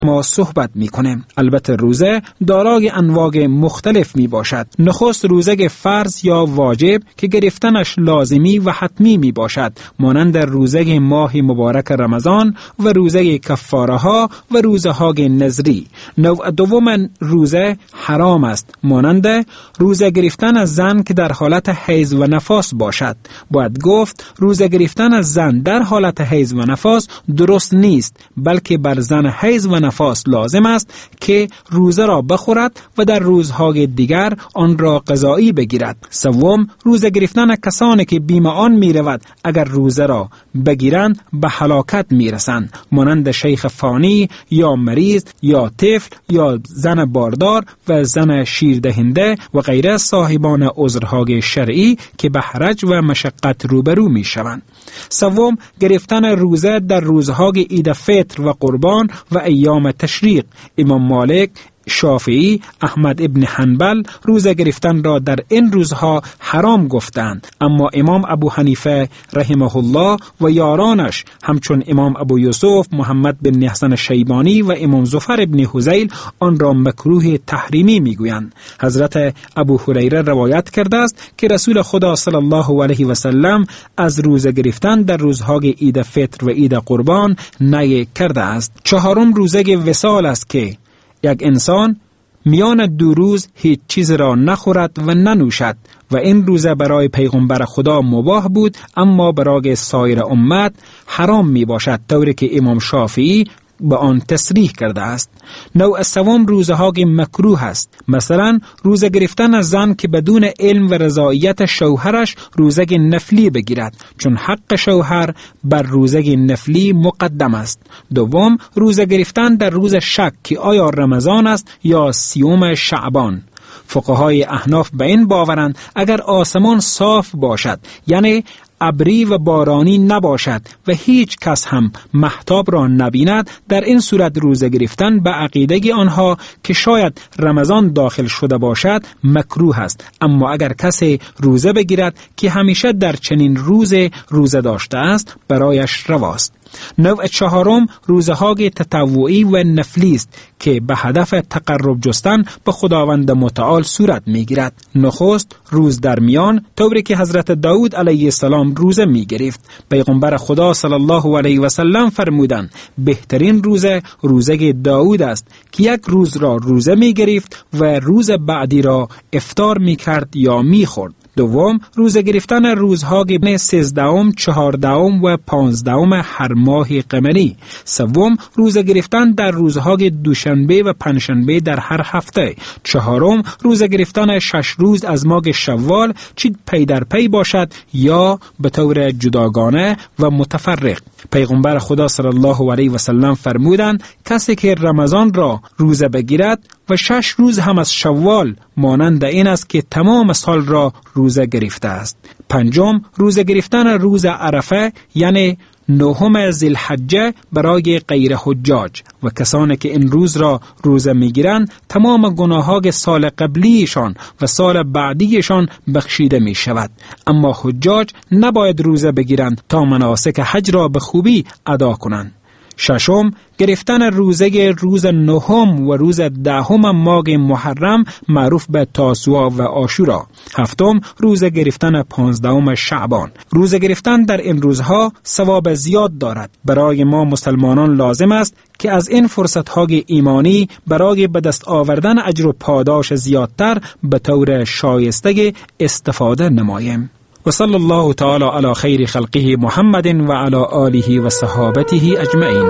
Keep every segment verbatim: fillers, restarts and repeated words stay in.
ما صحبت می کنیم. البته روزه دارای انواع مختلف می باشد. نخست روزه فرض یا واجب که گرفتنش لازمی و حتمی می باشد، مانند روزه ماه مبارک رمضان و روزه کفاره ها و روزه های نذری. نوع دوم روزه حرام است، مانند روزه گرفتن از زن که در حالت حیض و نفاس باشد. باید گفت روزه گرفتن از زن در حالت حیض و نفاس درست نیست، بلکه بر زن حیض و نفاس لازم است که روزه را بخورد و در روزهای دیگر آن را قضایی بگیرد. سوم، روزه گرفتن کسانی که بیم آن می رود اگر روزه را بگیرند به هلاکت می رسند، مانند شیخ فانی یا مریض یا طفل یا زن باردار و زن شیردهنده و غیره صاحبان عذرهای شرعی که به حرج و مشقت روبرو می شوند. سوم، گرفتن روزه در روزهای عید فطر و قربان و ایام تشریق. امام مالک، شافعی، احمد ابن حنبل روزه گرفتن را در این روزها حرام گفتند، اما امام ابو حنیفه رحمه الله و یارانش همچون امام ابو یوسف محمد بن حسن شیبانی و امام زفر ابن حذیل آن را مکروه تحریمی میگویند. حضرت ابو هریره روایت کرده است که رسول خدا صلی الله علیه و سلم از روزه گرفتن در روزهای عید فطر و عید قربان نهی کرده است. چهارم روزه وصال است که یک انسان میان دو روز هیچ چیز را نخورد و ننوشد و این روزه برای پیغمبر خدا مباح بود، اما برای سایر امت حرام می باشد، طوری که امام شافعی به آن تصریح کرده است. نوع سوم روزه های مکروه است، مثلا روزه گرفتن از زن که بدون علم و رضایت شوهرش روزه نفلی بگیرد، چون حق شوهر بر روزه نفلی مقدم است. دوم، روزه گرفتن در روز شک که آیا رمضان است یا سیوم شعبان. فقهای احناف به این باورند اگر آسمان صاف باشد، یعنی ابری و بارانی نباشد و هیچ کس هم مهتاب را نبیند، در این صورت روزه گرفتن به عقیده آنها که شاید رمضان داخل شده باشد مکروه است. اما اگر کسی روزه بگیرد که همیشه در چنین روز روزه داشته است، برایش رواست. نوع چهارم روزه های تطوعی و نفلی است که به هدف تقرب جستن به خداوند متعال صورت می گیرد. نخست روز در میان، طوری که حضرت داود علیه السلام روزه می گرفت. پیغمبر خدا صلی الله علیه و سلم فرمودند بهترین روزه روزه داود است که یک روز را روزه می گرفت و روز بعدی را افطار می کرد یا می خورد. دوم، روزه گرفتن روزهای سیزدهم، چهاردهم و پانزدهم هر ماه قمری. سوم، روزه گرفتن در روزهای دوشنبه و پنجشنبه در هر هفته. چهارم، روزه گرفتن شش روز از ماه شوال، چه پی در پی باشد یا به طور جداگانه و متفرق. پیغمبر خدا صلی الله علیه و سلم فرمودند کسی که رمضان را روزه بگیرد و شش روز هم از شوال، مانند این است که تمام سال را روزه گرفته است. پنجم، روزه گرفتن روز عرفه، یعنی نهم ذی‌الحجه برای غیر حجاج، و کسانی که این روز را روزه میگیرند تمام گناهان سال قبلیشان و سال بعدیشان بخشیده می شود. اما حجاج نباید روزه بگیرند تا مناسک حج را به خوبی ادا کنند. ششم، گرفتن روزه روز نهم و روز دهم ماه محرم معروف به تاسوعا و عاشورا. هفتم، روزه گرفتن پانزدهم شعبان. روزه گرفتن در این روزها ثواب زیاد دارد. برای ما مسلمانان لازم است که از این فرصت‌های ایمانی برای به دست آوردن اجر و پاداش زیادتر به طور شایسته استفاده نماییم. و صلی الله تعالی علی خیر خلقه محمد و علی آله و صحابته اجمعین.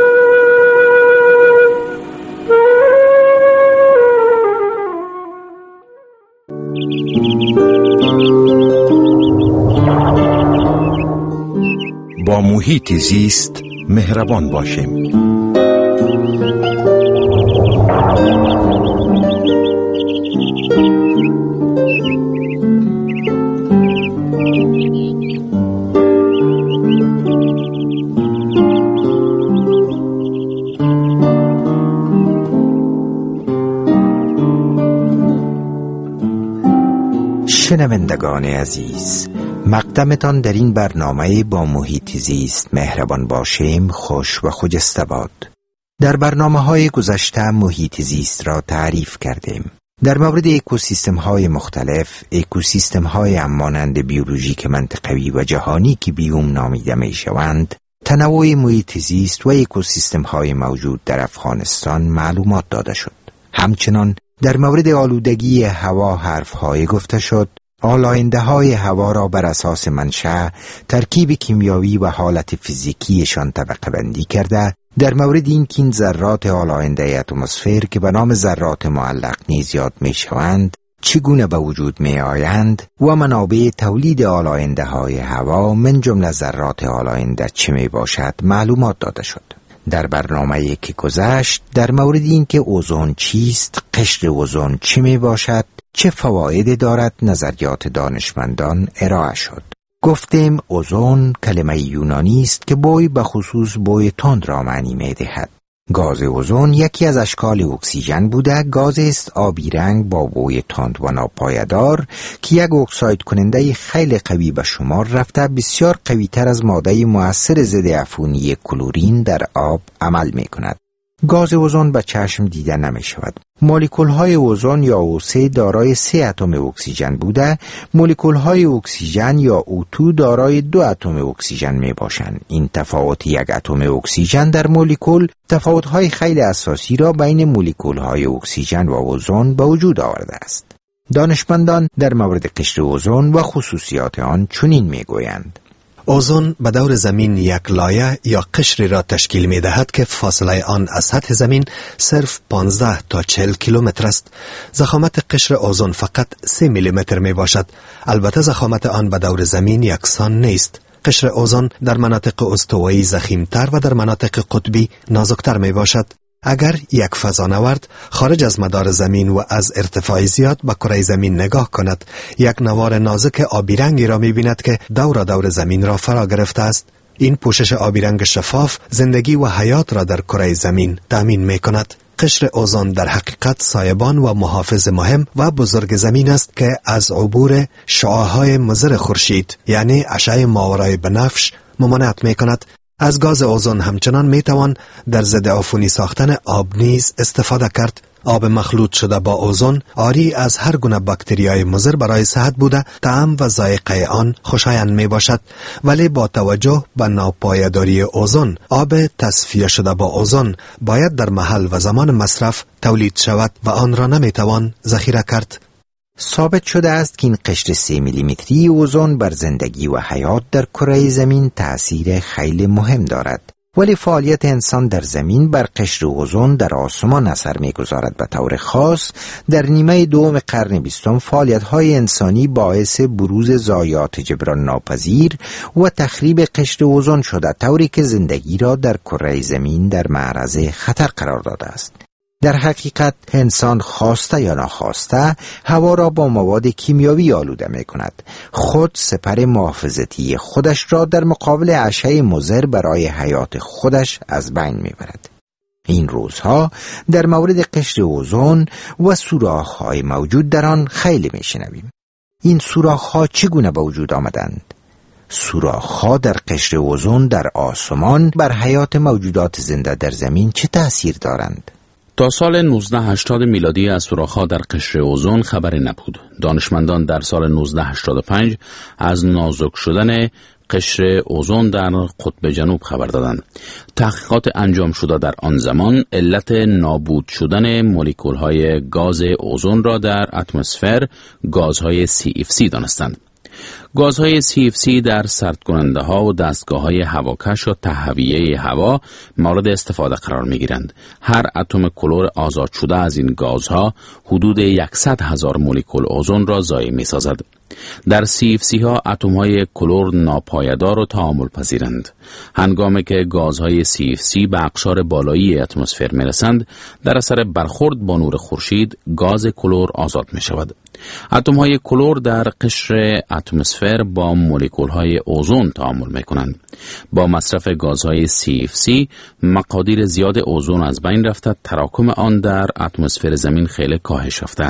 با محیط زیست مهربان باشیم. شنوندگان عزیز، مقدمتان در این برنامه با محیط زیست مهربان باشیم خوش و خجسته باد. در برنامه‌های گذشته محیط زیست را تعریف کردیم. در مورد اکوسیستم‌های مختلف، اکوسیستم‌های مانند بیولوژیک منطقوی و جهانی که بیوم نامیده می‌شوند، تنوع محیط زیست و اکوسیستم‌های موجود در افغانستان معلومات داده شد. همچنان در مورد آلودگی هوا حرف‌های گفته شد. آلاینده‌های هوا را بر اساس منشأ، ترکیب کیمیایی و حالت فیزیکیشان طبقه بندی کرده. در مورد این که این ذرات آلاینده اتمسفر که به نام ذرات معلق نیز یاد می شوند چگونه به وجود می آیند و منابع تولید آلاینده های هوا من جمله ذرات آلاینده چه می باشد معلومات داده شد. در برنامه‌ای که گذشت در مورد این که اوزون چیست، قشر اوزون چه می باشد، چه فوایدی دارد نظریات دانشمندان ارائه شد. گفتیم اوزون کلمه یونانی است که بوی به خصوص بوی تند را معنی می دهد. گاز اوزون یکی از اشکال اکسیژن بوده. گاز است آبی رنگ با بوی تند و ناپایدار که یک اکساید کننده خیلی قوی به شمار رفته بسیار قوی تر از ماده مؤثر ضد عفونی کلورین در آب عمل می کند. گاز اوزون به چشم دیده نمی شود. مولکول های اوزون یا او سه دارای سه اتم اکسیژن بوده. مولکول های اکسیژن یا او دو دارای دو اتم اکسیژن می باشند. این تفاوت یک اتم اکسیژن در مولکول تفاوت های خیلی اساسی را بین مولکول های اکسیژن و اوزون به وجود آورده است. دانشمندان در مورد قشر اوزون و خصوصیات آن چنین می گویند: اوزون به دور زمین یک لایه یا قشری را تشکیل می دهد که فاصله آن از سطح زمین صرف پانزده تا چهل کیلومتر است. ضخامت قشر اوزون فقط سه میلیمتر می باشد. البته ضخامت آن به دور زمین یکسان نیست. قشر اوزون در مناطق استوایی ضخیم‌تر و در مناطق قطبی نازکتر می باشد. اگر یک فضانورد خارج از مدار زمین و از ارتفاع زیاد به کره زمین نگاه کند، یک نوار نازک آبی رنگی را می بیند که دور دور زمین را فرا گرفته است. این پوشش آبی رنگ شفاف زندگی و حیات را در کره زمین تأمین می کند. قشر اوزون در حقیقت سایبان و محافظ مهم و بزرگ زمین است که از عبور شعاعهای مضر خورشید یعنی اشعه ماورای بنفش ممانعت می کند. از گاز اوزون همچنان می توان در ضد عفونی ساختن آب نیز استفاده کرد. آب مخلوط شده با اوزون عاری از هر گونه باکتریای مضر برای صحت بوده، طعم و ذائقه آن خوشایند می باشد، ولی با توجه به ناپایداری اوزون آب تصفیه شده با اوزون باید در محل و زمان مصرف تولید شود و آن را نمی توان ذخیره کرد. ثابت شده است که این قشر سه میلیمتری اوزون بر زندگی و حیات در کره زمین تأثیر خیلی مهم دارد. ولی فعالیت انسان در زمین بر قشر اوزون در آسمان اثر می‌گذارد. به طور خاص در نیمه دوم قرن بیستم فعالیت‌های انسانی باعث بروز ضایعات جبران ناپذیر و تخریب قشر اوزون شده، طوری که زندگی را در کره زمین در معرض خطر قرار داده است. در حقیقت انسان خواسته یا ناخواسته هوا را با مواد کیمیایی آلوده می کند. خود سپر محافظتی خودش را در مقابل اشعه مضر برای حیات خودش از بین می برد. این روزها در مورد قشر اوزون و سوراخ‌های موجود در آن خیلی می شنویم. این سوراخ‌ها چگونه به وجود آمدند؟ سوراخ‌ها در قشر اوزون در آسمان بر حیات موجودات زنده در زمین چه تأثیر دارند؟ تا سال نوزده هشتاد میلادی از سوراخ‌ها در قشر اوزون خبری نبود. دانشمندان در سال نوزده هشتاد و پنج از نازک شدن قشر اوزون در قطب جنوب خبر دادند. تحقیقات انجام شده در آن زمان علت نابود شدن مولکول‌های گاز اوزون را در اتمسفر گازهای سی اف سی دانستند. گازهای سی اف سی در سردکننده ها و دستگاه های هواکش و تهویه هوا مورد استفاده قرار می گیرند. هر اتم کلور آزاد شده از این گازها حدود صد هزار مولکول اوزون را ضایع می سازد. در سی اف سی ها اتم های کلور ناپایدار و تعامل پذیرند. هنگامی که گازهای سی اف سی به اقشار بالایی اتمسفر می رسند، در اثر برخورد با نور خورشید گاز کلور آزاد می شود. اتم های کلور در قشر اتمسفر با مولکول های اوزون تعامل می کنند. با مصرف گازهای سی اف سی مقادیر زیاد اوزون از بین رفته، تراکم آن در اتمسفر زمین خیلی کاهش یافته است.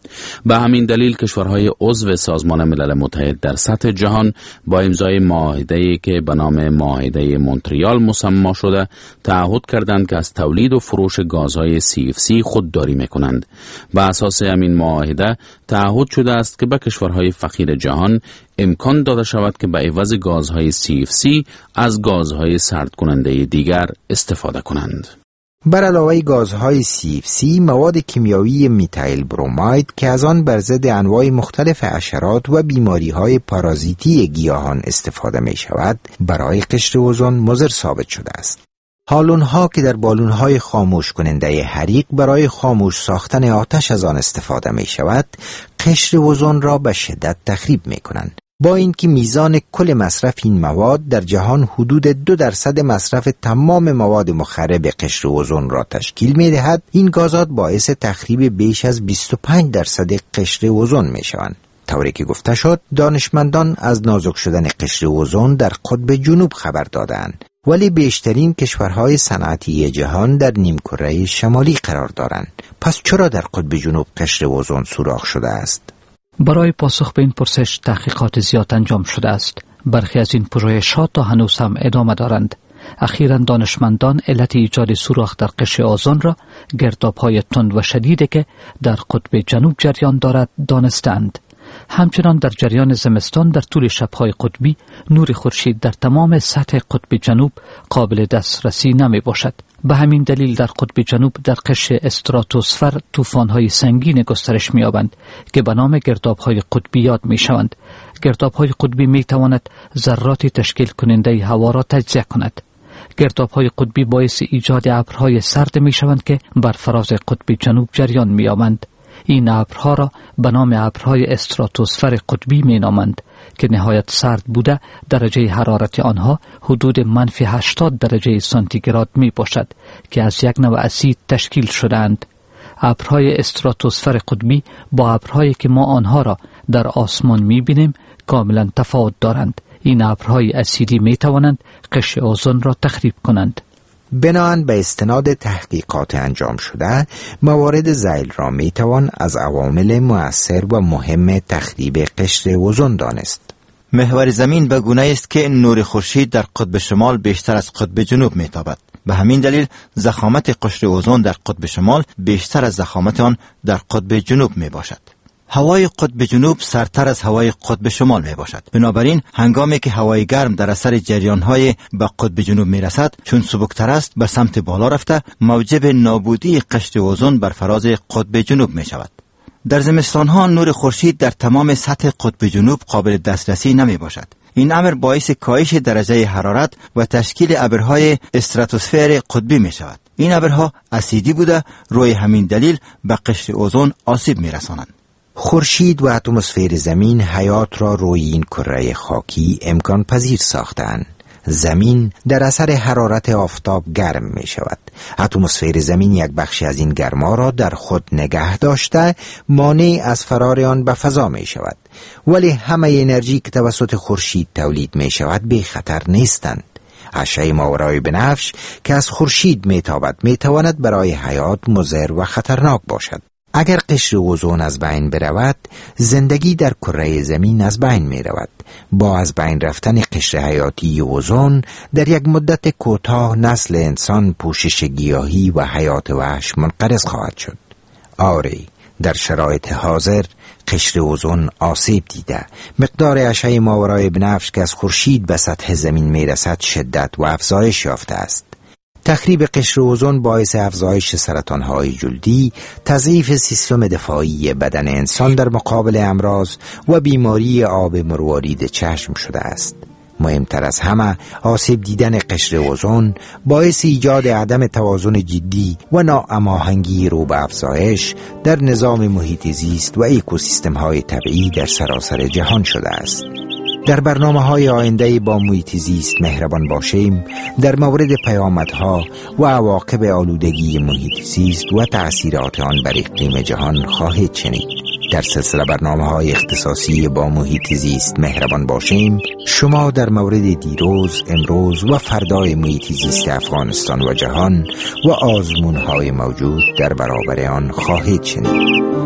به همین دلیل کشورهای عضو سازمان ملل متحد در سطح جهان با امضای معاهده‌ای که به نام معاهده مونتریال مسمی شده تعهد کردند که از تولید و فروش گازهای سی اف سی خودداری می‌کنند. بر اساس همین معاهده تعهد شده است که به کشورهای فقیر جهان امکان داده شود که به عوض گازهای سی اف سی از گازهای سرد کننده دیگر استفاده کنند. بر علاوه گازهای سی اف سی، مواد کیمیایی میتایل بروماید که از آن بر ضد انواع مختلف حشرات و بیماری‌های پارازیتی گیاهان استفاده می شود، برای قشر اوزون مضر ثابت شده است. هالون‌ها که در بالون‌های خاموش کننده حریق برای خاموش ساختن آتش از آن استفاده می شود، قشر اوزون را به شدت تخریب می کنند. با اینکه میزان کل مصرف این مواد در جهان حدود دو درصد مصرف تمام مواد مخرب قشر اوزون را تشکیل می دهد، این گازات باعث تخریب بیش از بیست و پنج درصد قشر اوزون می شوند. طوری که گفته شد، دانشمندان از نازک شدن قشر اوزون در قطب جنوب خبر دادند، ولی بیشترین کشورهای صنعتی جهان در نیمکره شمالی قرار دارند. پس چرا در قطب جنوب قشر اوزون سوراخ شده است؟ برای پاسخ به این پرسش تحقیقات زیاد انجام شده است. برخی از این پژوهش‌ها تا هنوز هم ادامه دارند. اخیراً دانشمندان علت ایجاد سوراخ در قشر اوزون را گرداب‌های تند و شدیدی که در قطب جنوب جریان دارد دانستند. همچنان در جریان زمستان در طول شب‌های قطبی نور خورشید در تمام سطح قطب جنوب قابل دسترسی نمی باشد. به همین دلیل در قطب جنوب در قشر استراتوسفر طوفان‌های سنگین گسترش می‌یابند که به نام گرداب‌های قطبی یاد می‌شوند. گرداب‌های قطبی می‌تواند ذراتی تشکیل کننده هوا را تجزیه کند. گرداب‌های قطبی باعث ایجاد ابرهای سرد می‌شوند که بر فراز قطب جنوب جریان می‌یابند. این ابرها را به نام ابرهای استراتوسفر قطبی می‌نامند که نهایت سرد بوده درجه حرارت آنها حدود منفی هشتاد درجه سانتیگراد می باشد که از یک نوع اسید تشکیل شده‌اند. ابرهای استراتوسفر قطبی با ابرهایی که ما آنها را در آسمان می بینیم کاملا تفاوت دارند. این ابرهای اسیدی می توانند قشر اوزون را تخریب کنند. بناهن به استناد تحقیقات انجام شده، موارد ذیل را می توان از عوامل مؤثر و مهم تخریب قشر اوزون دانست. محور زمین به گونه است که نور خورشید در قطب شمال بیشتر از قطب جنوب می تابد. به همین دلیل ضخامت قشر اوزون در قطب شمال بیشتر از ضخامت آن در قطب جنوب می باشد. هوای قطب جنوب سردتر از هوای قطب شمال می باشد. بنابراین هنگامی که هوای گرم در اثر جریان‌های به قطب جنوب می رسد، چون سبکتر است به سمت بالا رفته موجب نابودی قشر اوزون بر فراز قطب جنوب می شود. در زمستان‌ها نور خورشید در تمام سطح قطب جنوب قابل دسترسی نمی باشد. این امر باعث کاهش درجه حرارت و تشکیل ابرهای استراتوسفر قطبی می شود. این ابرها اسیدی بوده، روی همین دلیل به قشر اوزون آسیب می رسانند. خورشید و اتمسفر زمین حیات را روی این کره خاکی امکان پذیر ساختند. زمین در اثر حرارت آفتاب گرم می شود. اتمسفر زمین یک بخشی از این گرما را در خود نگه داشته مانع از فرار آن به فضا می شود. ولی همه انرژی که توسط خورشید تولید می شود بی خطر نیستند. اشعه ماورای بنفش که از خورشید می تابد می تواند برای حیات مضر و خطرناک باشد. اگر قشر اوزون از بین برود، زندگی در کره زمین از بین می رود. با از بین رفتن قشر حیاتی اوزون در یک مدت کوتاه نسل انسان، پوشش گیاهی و حیات وحش منقرض خواهد شد. آری، در شرایط حاضر قشر اوزون آسیب دیده. مقدار اشعه ماورای بنفش که از خورشید به سطح زمین می رسد شدت و افزایش یافته است. تخریب قشر اوزون باعث افزایش سرطان‌های جلدی، تضعیف سیستم دفاعی بدن انسان در مقابل امراض و بیماری آب مروارید چشم شده است. مهمتر از همه، آسیب دیدن قشر اوزون باعث ایجاد عدم توازن جدی و ناهماهنگی رو به افزایش در نظام محیط زیست و اکوسیستم‌های طبیعی در سراسر جهان شده است. در برنامه‌های آینده با محیط زیست مهربان باشیم، در مورد پیامدها و عواقب آلودگی محیط زیست و تأثیرات آن بر اقلیم جهان خواهید شنید. در سلسله برنامه‌های اختصاصی با محیط زیست مهربان باشیم، شما در مورد دیروز، امروز و فردای محیط زیست افغانستان و جهان و آزمون‌های موجود در برابر آن خواهید شنید.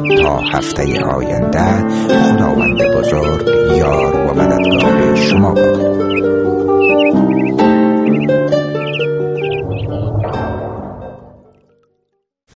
تا هفته آینده، خداوند بزرگ یار و مددگار شما باد.